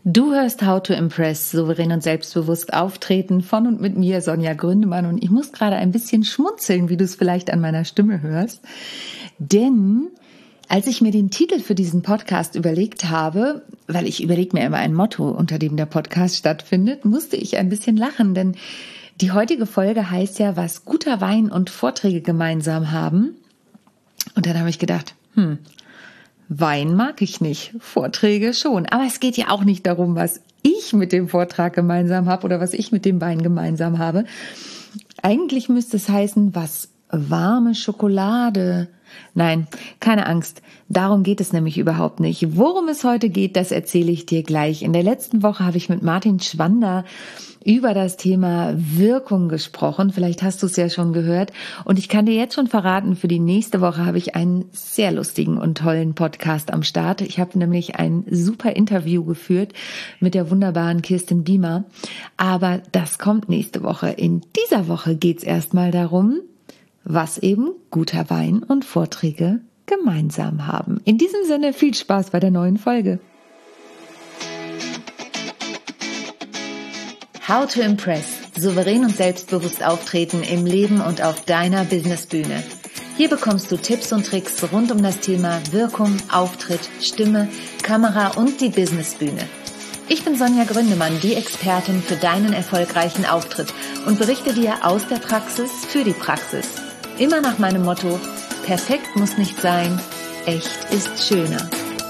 Du hörst How to Impress, souverän und selbstbewusst auftreten von und mit mir, Sonja Gründemann. Und ich muss gerade ein bisschen schmunzeln, wie du es vielleicht an meiner Stimme hörst. Denn als ich mir den Titel für diesen Podcast überlegt habe, weil ich überlege mir immer ein Motto, unter dem der Podcast stattfindet, musste ich ein bisschen lachen. Denn die heutige Folge heißt ja, was guter Wein und Vorträge gemeinsam haben. Und dann habe ich gedacht, Wein mag ich nicht, Vorträge schon. Aber es geht ja auch nicht darum, was ich mit dem Vortrag gemeinsam habe oder was ich mit dem Wein gemeinsam habe. Eigentlich müsste es heißen, was warme Schokolade. Nein, keine Angst. Darum geht es nämlich überhaupt nicht. Worum es heute geht, das erzähle ich dir gleich. In der letzten Woche habe ich mit Martin Schwander über das Thema Wirkung gesprochen. Vielleicht hast du es ja schon gehört. Und ich kann dir jetzt schon verraten, für die nächste Woche habe ich einen sehr lustigen und tollen Podcast am Start. Ich habe nämlich ein super Interview geführt mit der wunderbaren Kirsten Biemer. Aber das kommt nächste Woche. In dieser Woche geht es erstmal darum, was eben guter Wein und Vorträge gemeinsam haben. In diesem Sinne viel Spaß bei der neuen Folge. How to Impress. Souverän und selbstbewusst auftreten im Leben und auf deiner Businessbühne. Hier bekommst du Tipps und Tricks rund um das Thema Wirkung, Auftritt, Stimme, Kamera und die Businessbühne. Ich bin Sonja Gründemann, die Expertin für deinen erfolgreichen Auftritt und berichte dir aus der Praxis für die Praxis. Immer nach meinem Motto, perfekt muss nicht sein, echt ist schöner.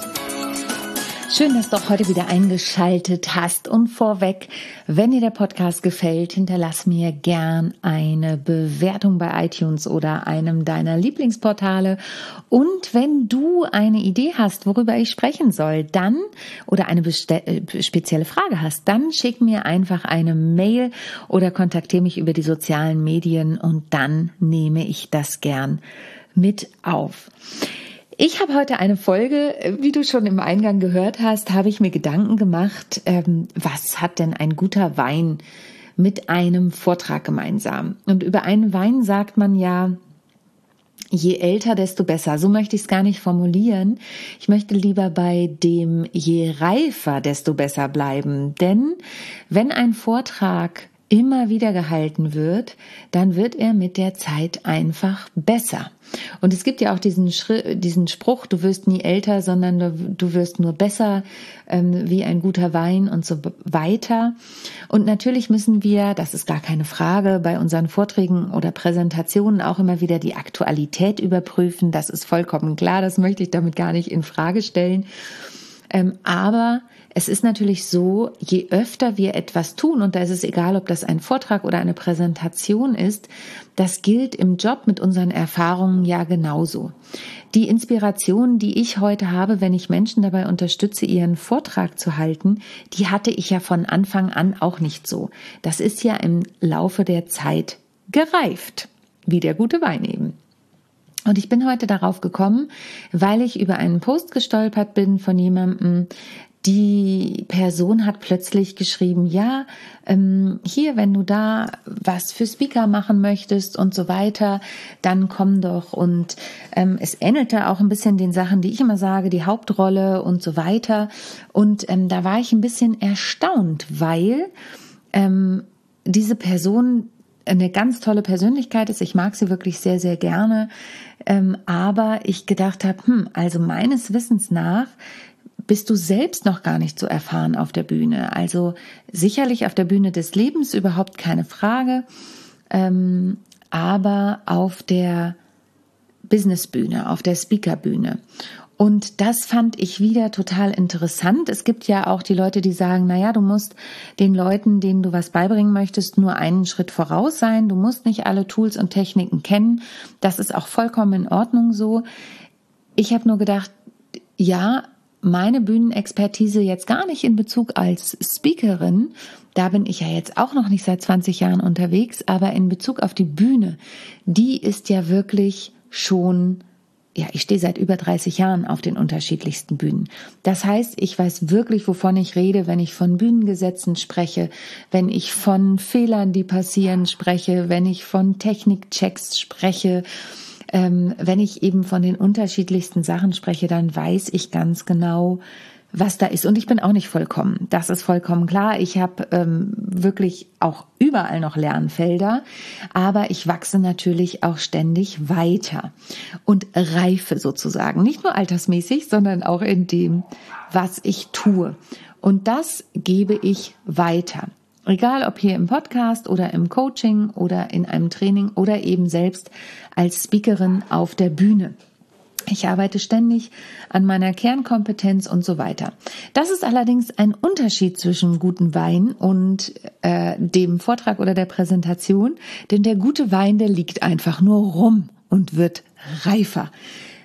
Schön, dass du auch heute wieder eingeschaltet hast und vorweg, wenn dir der Podcast gefällt, hinterlass mir gern eine Bewertung bei iTunes oder einem deiner Lieblingsportale. Und wenn du eine Idee hast, worüber ich sprechen soll, dann oder eine spezielle Frage hast, dann schick mir einfach eine Mail oder kontaktiere mich über die sozialen Medien und dann nehme ich das gern mit auf. Ich habe heute eine Folge, wie du schon im Eingang gehört hast, habe ich mir Gedanken gemacht, was hat denn ein guter Wein mit einem Vortrag gemeinsam? Und über einen Wein sagt man ja, je älter, desto besser. So möchte ich es gar nicht formulieren. Ich möchte lieber bei dem je reifer, desto besser bleiben. Denn wenn ein Vortrag immer wieder gehalten wird, dann wird er mit der Zeit einfach besser. Und es gibt ja auch diesen Spruch, du wirst nie älter, sondern du wirst nur besser, wie ein guter Wein und so weiter. Und natürlich müssen wir, das ist gar keine Frage, bei unseren Vorträgen oder Präsentationen auch immer wieder die Aktualität überprüfen. Das ist vollkommen klar, das möchte ich damit gar nicht in Frage stellen. Aber es ist natürlich so, je öfter wir etwas tun, und da ist es egal, ob das ein Vortrag oder eine Präsentation ist, das gilt im Job mit unseren Erfahrungen ja genauso. Die Inspiration, die ich heute habe, wenn ich Menschen dabei unterstütze, ihren Vortrag zu halten, die hatte ich ja von Anfang an auch nicht so. Das ist ja im Laufe der Zeit gereift, wie der gute Wein eben. Und ich bin heute darauf gekommen, weil ich über einen Post gestolpert bin von jemandem. Die Person hat plötzlich geschrieben, ja, hier, wenn du da was für Speaker machen möchtest und so weiter, dann komm doch. Und es ähnelte auch ein bisschen den Sachen, die ich immer sage, die Hauptrolle und so weiter. Und da war ich ein bisschen erstaunt, weil diese Person eine ganz tolle Persönlichkeit ist. Ich mag sie wirklich sehr, sehr gerne. Aber ich gedacht habe, also meines Wissens nach bist du selbst noch gar nicht so erfahren auf der Bühne. Also sicherlich auf der Bühne des Lebens überhaupt keine Frage, aber auf der Businessbühne, auf der Speakerbühne. Und das fand ich wieder total interessant. Es gibt ja auch die Leute, die sagen, naja, du musst den Leuten, denen du was beibringen möchtest, nur einen Schritt voraus sein. Du musst nicht alle Tools und Techniken kennen. Das ist auch vollkommen in Ordnung so. Ich habe nur gedacht, ja, meine Bühnenexpertise jetzt gar nicht in Bezug als Speakerin, da bin ich ja jetzt auch noch nicht seit 20 Jahren unterwegs, aber in Bezug auf die Bühne, die ist ja wirklich schon, ja, ich stehe seit über 30 Jahren auf den unterschiedlichsten Bühnen. Das heißt, ich weiß wirklich, wovon ich rede, wenn ich von Bühnengesetzen spreche, wenn ich von Fehlern, die passieren, spreche, wenn ich von Technikchecks spreche. Wenn ich eben von den unterschiedlichsten Sachen spreche, dann weiß ich ganz genau, was da ist. Und ich bin auch nicht vollkommen. Das ist vollkommen klar. Ich habe wirklich auch überall noch Lernfelder, aber ich wachse natürlich auch ständig weiter und reife sozusagen. Nicht nur altersmäßig, sondern auch in dem, was ich tue. Und das gebe ich weiter. Egal ob hier im Podcast oder im Coaching oder in einem Training oder eben selbst als Speakerin auf der Bühne. Ich arbeite ständig an meiner Kernkompetenz und so weiter. Das ist allerdings ein Unterschied zwischen gutem Wein und dem Vortrag oder der Präsentation, denn der gute Wein, der liegt einfach nur rum und wird reifer.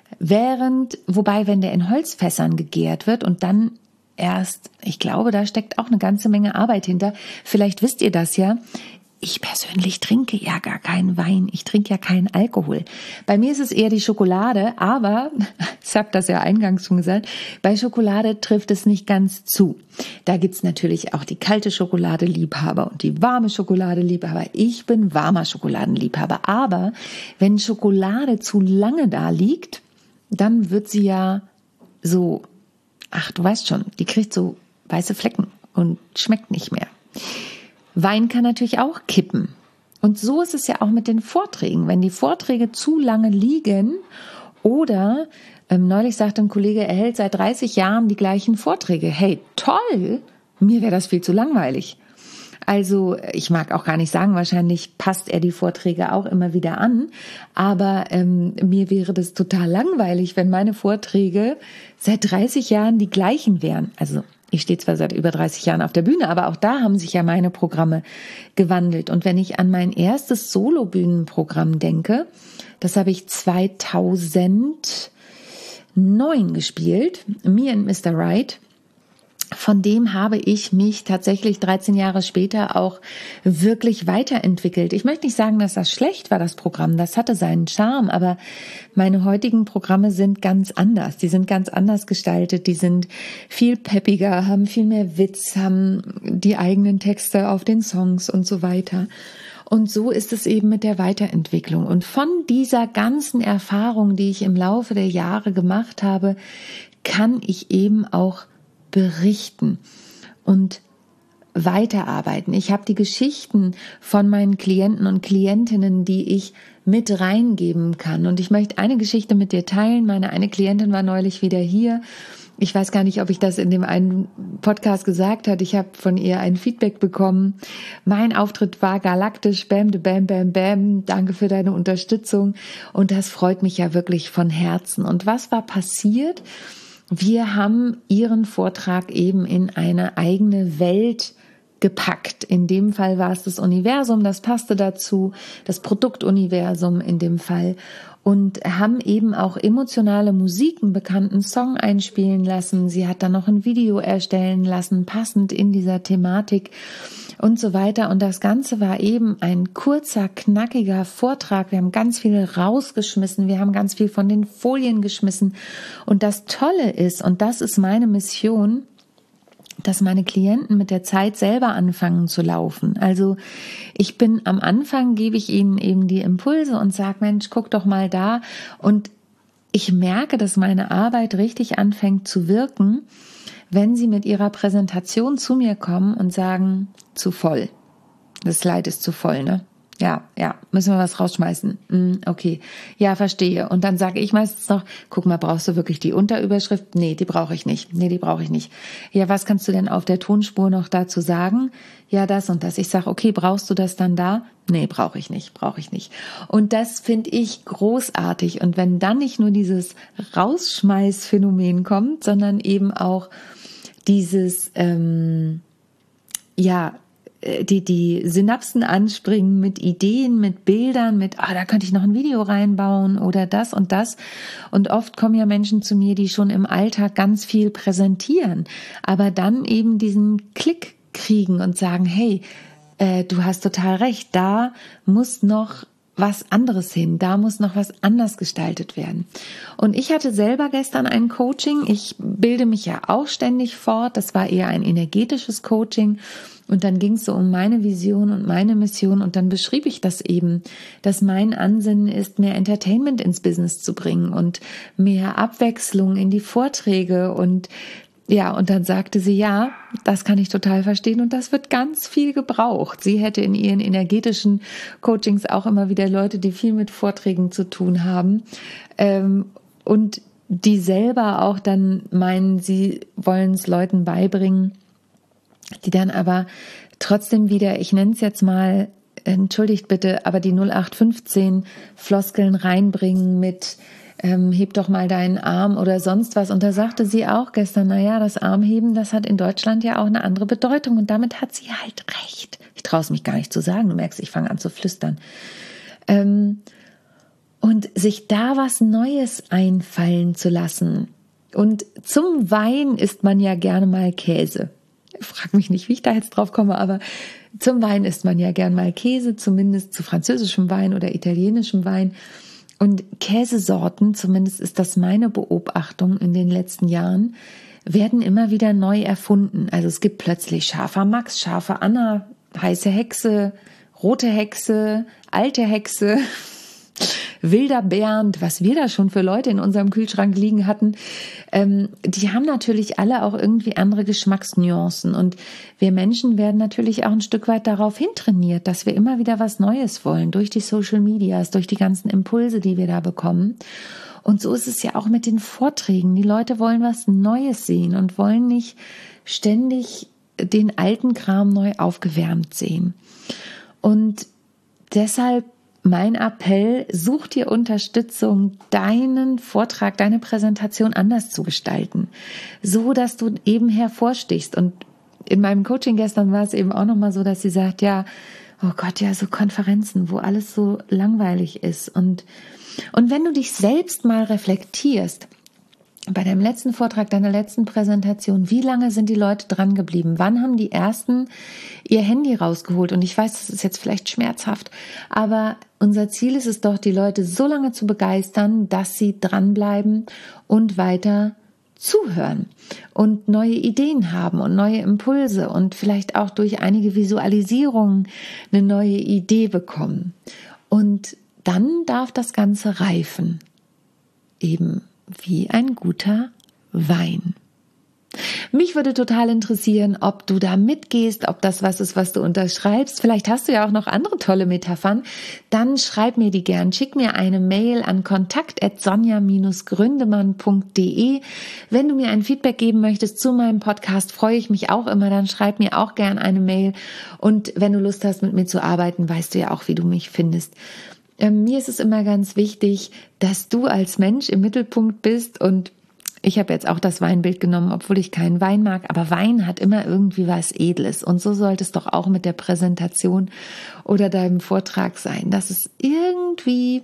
Wobei, wenn der in Holzfässern gegärt wird und dann erst, ich glaube, da steckt auch eine ganze Menge Arbeit hinter. Vielleicht wisst ihr das ja. Ich persönlich trinke ja gar keinen Wein. Ich trinke ja keinen Alkohol. Bei mir ist es eher die Schokolade, aber, ich habe das ja eingangs schon gesagt, bei Schokolade trifft es nicht ganz zu. Da gibt's natürlich auch die kalte Schokolade-Liebhaber und die warme Schokolade-Liebhaber. Ich bin warmer Schokoladenliebhaber. Aber wenn Schokolade zu lange da liegt, dann wird sie ja so, du weißt schon, die kriegt so weiße Flecken und schmeckt nicht mehr. Wein kann natürlich auch kippen. Und so ist es ja auch mit den Vorträgen. Wenn die Vorträge zu lange liegen oder neulich sagte ein Kollege, er hält seit 30 Jahren die gleichen Vorträge. Hey, toll! Mir wäre das viel zu langweilig. Also ich mag auch gar nicht sagen, wahrscheinlich passt er die Vorträge auch immer wieder an, aber mir wäre das total langweilig, wenn meine Vorträge seit 30 Jahren die gleichen wären. Also ich stehe zwar seit über 30 Jahren auf der Bühne, aber auch da haben sich ja meine Programme gewandelt. Und wenn ich an mein erstes Solo-Bühnenprogramm denke, das habe ich 2009 gespielt, Me and Mr. Right. Von dem habe ich mich tatsächlich 13 Jahre später auch wirklich weiterentwickelt. Ich möchte nicht sagen, dass das schlecht war, das Programm. Das hatte seinen Charme, aber meine heutigen Programme sind ganz anders. Die sind ganz anders gestaltet. Die sind viel peppiger, haben viel mehr Witz, haben die eigenen Texte auf den Songs und so weiter. Und so ist es eben mit der Weiterentwicklung. Und von dieser ganzen Erfahrung, die ich im Laufe der Jahre gemacht habe, kann ich eben auch berichten und weiterarbeiten. Ich habe die Geschichten von meinen Klienten und Klientinnen, die ich mit reingeben kann. Und ich möchte eine Geschichte mit dir teilen. Meine eine Klientin war neulich wieder hier. Ich weiß gar nicht, ob ich das in dem einen Podcast gesagt habe. Ich habe von ihr ein Feedback bekommen. Mein Auftritt war galaktisch. Bam, bam, bam, bam. Danke für deine Unterstützung. Und das freut mich ja wirklich von Herzen. Und was war passiert? Wir haben ihren Vortrag eben in eine eigene Welt gepackt. In dem Fall war es das Universum, das passte dazu, das Produktuniversum in dem Fall. Und haben eben auch emotionale Musik, einen bekannten Song einspielen lassen. Sie hat dann noch ein Video erstellen lassen, passend in dieser Thematik und so weiter. Und das Ganze war eben ein kurzer, knackiger Vortrag. Wir haben ganz viel rausgeschmissen. Wir haben ganz viel von den Folien geschmissen. Und das Tolle ist, und das ist meine Mission, dass meine Klienten mit der Zeit selber anfangen zu laufen. Also ich bin am Anfang, gebe ich ihnen eben die Impulse und sage, Mensch, guck doch mal da. Und ich merke, dass meine Arbeit richtig anfängt zu wirken, wenn sie mit ihrer Präsentation zu mir kommen und sagen, zu voll. Das Slide ist zu voll, ne? Ja, müssen wir was rausschmeißen. Okay, ja, verstehe. Und dann sage ich meistens noch, guck mal, brauchst du wirklich die Unterüberschrift? Nee, die brauche ich nicht. Ja, was kannst du denn auf der Tonspur noch dazu sagen? Ja, das und das. Ich sage, okay, brauchst du das dann da? Nee, brauche ich nicht. Und das finde ich großartig. Und wenn dann nicht nur dieses Rausschmeißphänomen kommt, sondern eben auch dieses, die Synapsen anspringen mit Ideen, mit Bildern, mit, da könnte ich noch ein Video reinbauen oder das und das. Und oft kommen ja Menschen zu mir, die schon im Alltag ganz viel präsentieren, aber dann eben diesen Klick kriegen und sagen, hey, du hast total recht, da muss noch was anderes hin, da muss noch was anders gestaltet werden. Und ich hatte selber gestern ein Coaching, ich bilde mich ja auch ständig fort, das war eher ein energetisches Coaching und dann ging es so um meine Vision und meine Mission und dann beschrieb ich das eben, dass mein Ansinnen ist, mehr Entertainment ins Business zu bringen und mehr Abwechslung in die Vorträge und Ja, und dann sagte sie, ja, das kann ich total verstehen und das wird ganz viel gebraucht. Sie hätte in ihren energetischen Coachings auch immer wieder Leute, die viel mit Vorträgen zu tun haben und die selber auch dann meinen, sie wollen es Leuten beibringen, die dann aber trotzdem wieder, ich nenne es jetzt mal, entschuldigt bitte, aber die 0815 Floskeln reinbringen mit heb doch mal deinen Arm oder sonst was. Und da sagte sie auch gestern, das Armheben, das hat in Deutschland ja auch eine andere Bedeutung und damit hat sie halt recht. Ich traue es mich gar nicht zu sagen, du merkst, ich fange an zu flüstern. Und sich da was Neues einfallen zu lassen. Und zum Wein isst man ja gerne mal Käse. Frag mich nicht, wie ich da jetzt drauf komme, aber zum Wein isst man ja gern mal Käse, zumindest zu französischem Wein oder italienischem Wein. Und Käsesorten, zumindest ist das meine Beobachtung in den letzten Jahren, werden immer wieder neu erfunden. Also es gibt plötzlich scharfer Max, scharfe Anna, heiße Hexe, rote Hexe, alte Hexe, wilder Bernd, was wir da schon für Leute in unserem Kühlschrank liegen hatten, die haben natürlich alle auch irgendwie andere Geschmacksnuancen und wir Menschen werden natürlich auch ein Stück weit darauf hintrainiert, dass wir immer wieder was Neues wollen, durch die Social Medias, durch die ganzen Impulse, die wir da bekommen. Und so ist es ja auch mit den Vorträgen. Die Leute wollen was Neues sehen und wollen nicht ständig den alten Kram neu aufgewärmt sehen. Und deshalb mein Appell, such dir Unterstützung, deinen Vortrag, deine Präsentation anders zu gestalten, so dass du eben hervorstichst. Und in meinem Coaching gestern war es eben auch nochmal so, dass sie sagt, ja, oh Gott, ja, so Konferenzen, wo alles so langweilig ist. Und wenn du dich selbst mal reflektierst, bei deinem letzten Vortrag, deiner letzten Präsentation, wie lange sind die Leute dran geblieben? Wann haben die Ersten ihr Handy rausgeholt? Und ich weiß, das ist jetzt vielleicht schmerzhaft, aber unser Ziel ist es doch, die Leute so lange zu begeistern, dass sie dranbleiben und weiter zuhören und neue Ideen haben und neue Impulse und vielleicht auch durch einige Visualisierungen eine neue Idee bekommen. Und dann darf das Ganze reifen. Eben wie ein guter Wein. Mich würde total interessieren, ob du da mitgehst, ob das was ist, was du unterschreibst. Vielleicht hast du ja auch noch andere tolle Metaphern. Dann schreib mir die gern. Schick mir eine Mail an kontakt@sonja-gründemann.de. Wenn du mir ein Feedback geben möchtest zu meinem Podcast, freue ich mich auch immer. Dann schreib mir auch gern eine Mail. Und wenn du Lust hast, mit mir zu arbeiten, weißt du ja auch, wie du mich findest. Mir ist es immer ganz wichtig, dass du als Mensch im Mittelpunkt bist und ich habe jetzt auch das Weinbild genommen, obwohl ich keinen Wein mag, aber Wein hat immer irgendwie was Edles und so sollte es doch auch mit der Präsentation oder deinem Vortrag sein, dass es irgendwie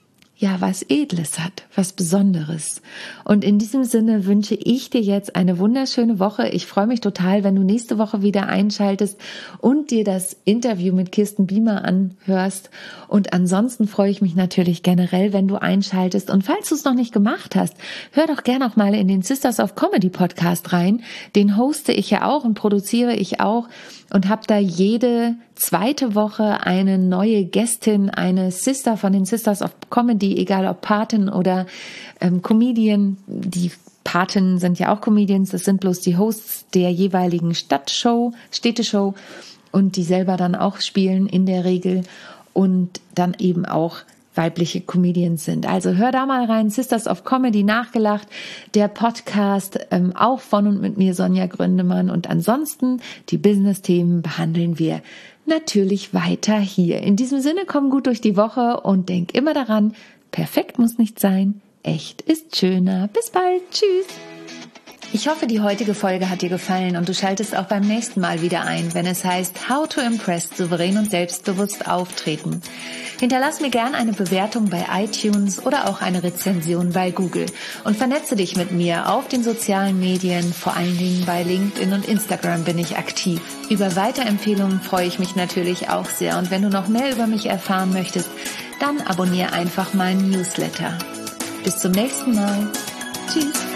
was Edles hat, was Besonderes. Und in diesem Sinne wünsche ich dir jetzt eine wunderschöne Woche. Ich freue mich total, wenn du nächste Woche wieder einschaltest und dir das Interview mit Kirsten Biemer anhörst. Und ansonsten freue ich mich natürlich generell, wenn du einschaltest. Und falls du es noch nicht gemacht hast, hör doch gerne auch mal in den Sisters of Comedy Podcast rein. Den hoste ich ja auch und produziere ich auch und habe da jede zweite Woche eine neue Gästin, eine Sister von den Sisters of Comedy, egal ob Patin oder Comedian. Die Patinnen sind ja auch Comedians, das sind bloß die Hosts der jeweiligen Städteshow und die selber dann auch spielen in der Regel und dann eben auch weibliche Comedians sind. Also hör da mal rein, Sisters of Comedy nachgelacht, der Podcast, auch von und mit mir, Sonja Gründemann. Und ansonsten die Business-Themen behandeln wir natürlich weiter hier. In diesem Sinne, komm gut durch die Woche und denk immer daran, perfekt muss nicht sein, echt ist schöner. Bis bald, tschüss. Ich hoffe, die heutige Folge hat dir gefallen und du schaltest auch beim nächsten Mal wieder ein, wenn es heißt How to Impress, souverän und selbstbewusst auftreten. Hinterlass mir gern eine Bewertung bei iTunes oder auch eine Rezension bei Google und vernetze dich mit mir auf den sozialen Medien, vor allen Dingen bei LinkedIn und Instagram bin ich aktiv. Über Weiterempfehlungen freue ich mich natürlich auch sehr und wenn du noch mehr über mich erfahren möchtest, dann abonniere einfach meinen Newsletter. Bis zum nächsten Mal. Tschüss.